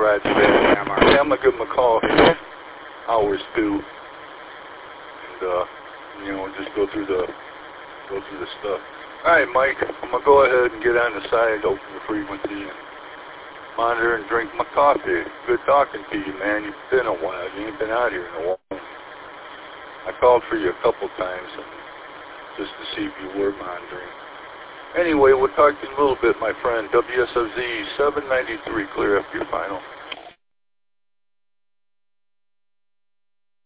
ride today. Yeah, I'm gonna give him a call here. Hours too. And you know, just go through the stuff. All right, Mike. I'm gonna go ahead and get on the side, open the frequency, and monitor and drink my coffee. Good talking to you, man. You've been a while. You ain't been out here in a while. I called for you a couple times just to see if you were monitoring. Anyway, we'll talk to you in a little bit, my friend. WSOZ 793, clear up your final.